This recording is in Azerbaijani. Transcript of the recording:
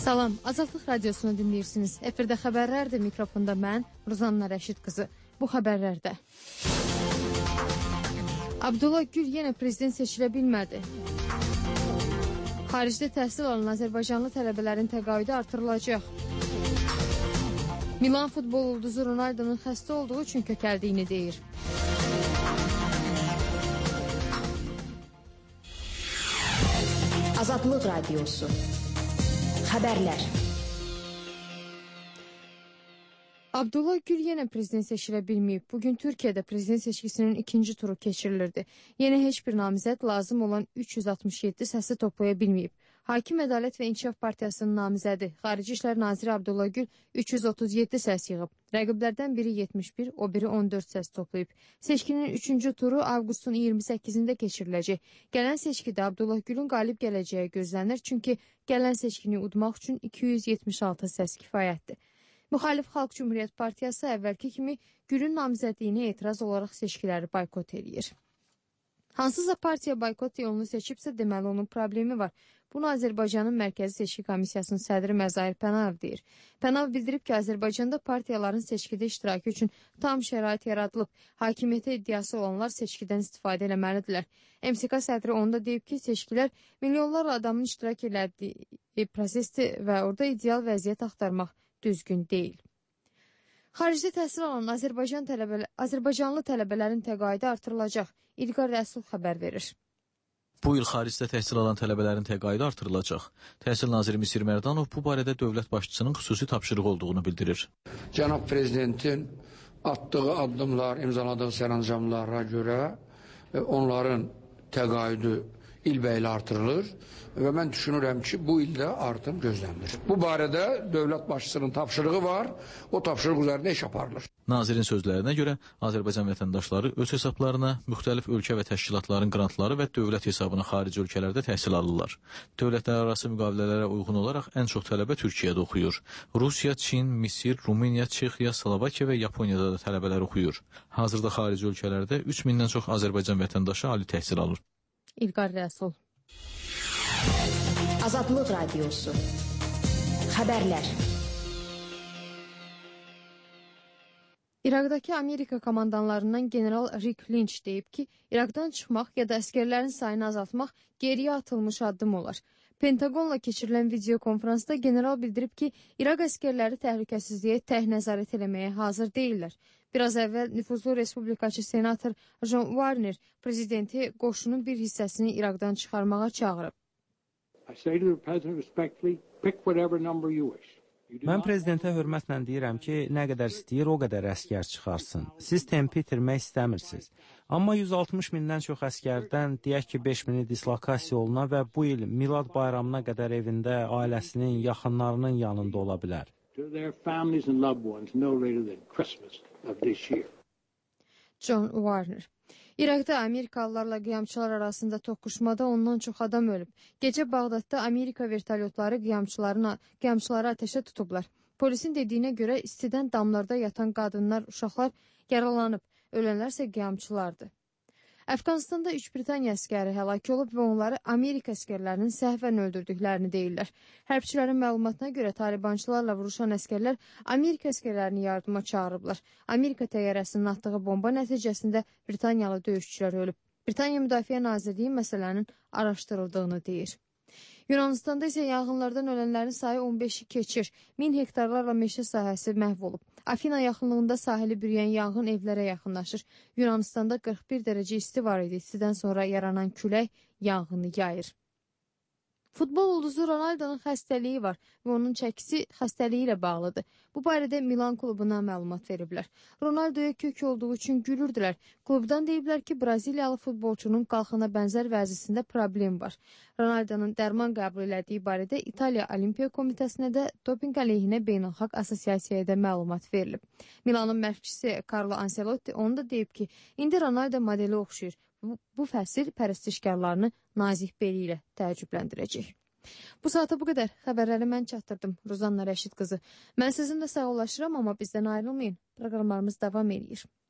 Salam, Azadlıq Radiosunu dinləyirsiniz. Efirdə xəbərlərdir, mikrofonda mən, Ruzanna Rəşid qızı. Bu xəbərlərdə Abdullah Gül yenə prezident seçilə bilmədi. Xaricdə təhsil alan Azərbaycanlı tələbələrin təqaüdü artırılacaq. Milan futbol ulduzu Ronaldo'nun xəstə olduğu üçün kökəldiyini deyir. Azadlıq Radiosu Xəbərlər. Abdullah Gül yenə prezident seçilə bilməyib. Bugün Türkiyədə prezident seçkisinin ikinci turu keçirilirdi. Yenə heç bir namizəd lazım olan 367 səsi toplaya bilməyib. Hakim Ədalət və İnkişaf Partiyasının namizədi, Xarici İşlər Naziri Abdullah Gül 337 səs yığıb. Rəqiblərdən biri 71, o biri 14 səs toplayıb. Seçkinin üçüncü turu avqustun 28-də keçiriləcək. Gələn seçkidə Abdullah Gülün qalib gələcəyi gözlənir, çünki gələn seçkini udmaq üçün 276 səs kifayətdir. Müxalif Xalq Cümhuriyyət Partiyası əvvəlki kimi Gülün namizədliyini etiraz olaraq seçkiləri boykot edir. Hansısa partiya boykot yolunu seçibsə, deməli onun problemi var. Bunu Azərbaycanın Mərkəzi Seçki Komissiyasının sədri Məzahir Pənayev deyir. Pənayev bildirib ki, Azərbaycanda partiyaların seçkidə iştirakı üçün tam şərait yaradılıb. Hakimiyyətə iddiası olanlar seçkidən istifadə eləməlidirlər. MSK sədri onda deyib ki, seçkilər milyonlarla adamın iştirak elədiyi prosesdir və orada ideal vəziyyət axtarmaq düzgün deyil. Xaricdə təhsil alan Azərbaycanlı tələbələrin təqaüdü artırılacaq. İlqar Rəsul xəbər verir. Bu il xaricdə təhsil alan tələbələrin təqaüdü artırılacaq. Təhsil naziri Misir Mərdanov bu barədə dövlət başçısının xüsusi tapşırığı olduğunu bildirir. Cənab Prezidentin atdığı addımlar, imzaladığı sərəncamlara görə onların təqaüdü ilbəil artırılır və mən düşünürəm ki, bu ildə artım gözlənilir. Bu barədə dövlət başçısının tapşırığı var, o tapşırıq üzərində iş aparılır. Nazirin sözlərinə görə Azərbaycan vətəndaşları öz hesablarına müxtəlif ölkə və təşkilatların qrantları və dövlət hesabına xarici ölkələrdə təhsil alırlar. Dövlətlərarası müqavilələrə uyğun olaraq ən çox tələbə Türkiyədə oxuyur. Rusiya, Çin, Misir, Rumıniya, Çexiya, Slovakiya və Yaponiyada da tələbələr oxuyur. Hazırda xarici ölkələrdə 3000-dən çox Azərbaycan vətəndaşı ali təhsil alır. İlqar Rəsul. Azadlıq Radiosu Xəbərlər. İraqdakı Amerika komandanlarından general Rick Lynch deyib ki, İraqdan çıxmaq ya da əskərlərin sayını azaltmaq geriyə atılmış addım olar. Pentagonla keçirilən video konferansda general bildirib ki, İraq əskərləri təhlükəsizliyə tək nəzarət eləməyə hazır deyirlər. Biraz əvvəl nüfuzlu respublikaçı senator John Warner prezidenti qoşunun bir hissəsini İraqdan çıxarmağa çağırıb. Mən prezidentə hörmətlə deyirəm ki, nə qədər istəyir, o qədər əskər çıxarsın. Siz tempi itirmək istəmirsiniz. Amma 160 mindən çox əskərdən deyək ki, 5000-i dislokasiya oluna və bu il Milad bayramına qədər evində ailəsinin, yaxınlarının yanında ola bilər. John Warner. İraqda Amerikalılarla qiyamçılar arasında toqquşmada ondan çox adam ölüb. Gecə Bağdadda Amerika vertolyotları qiyamçıları ateşə tutublar. Polisin dediyinə görə istidən damlarda yatan qadınlar, uşaqlar yaralanıb. Ölənlər isə qiyamçılardır. Əfqanistanda 3 Britaniya əskəri həlak olub və onları Amerika əskərlərinin səhvən öldürdüklərini deyirlər. Hərbçilərin məlumatına görə talibançılarla vuruşan əskərlər Amerika əskərlərini yardıma çağırıblar. Amerika təyyarəsinin atdığı bomba nəticəsində Britaniyalı döyüşçülər ölüb. Britaniya Müdafiə Nazirliyi məsələnin araşdırıldığını deyir. Yunanistanda isə yanğınlardan ölənlərin sayı 15-i keçir. 1000 hektarlarla meşə sahəsi məhv olub. Afina yaxınlığında sahili bürüyən yanğın evlərə yaxınlaşır. Yunanistanda 41 dərəcə isti var idi. İstidən sonra yaranan külək yanğını yayır. Futbol ulduzu Ronaldo'nun xəstəliyi var və onun çəkisi xəstəliyi ilə bağlıdır. Bu barədə Milan klubuna məlumat veriblər. Ronaldo'ya kök olduğu üçün gülürdülər. Klubdan deyiblər ki, Braziliyalı futbolçunun qalxana bənzər vəzisində problem var. Ronaldo'nun dərman qəbul elədiyi barədə İtaliya Olimpiya Komitəsinə də dopinq əleyhinə beynəlxalq assosiasiyaya da məlumat verilib. Milanın məşqçisi Carlo Ancelotti onu da deyib ki, indi Ronaldo modeli oxşayır. Bu fəsil pərəstişkarlarını nazik beli ilə təəccübləndirəcək. Bu saata bu qədər. Xəbərləri mən çatdırdım. Ruzanna Rəşid qızı. Mən sizinlə sağollaşıram, amma bizdən ayrılmayın. Proqramlarımız davam edir.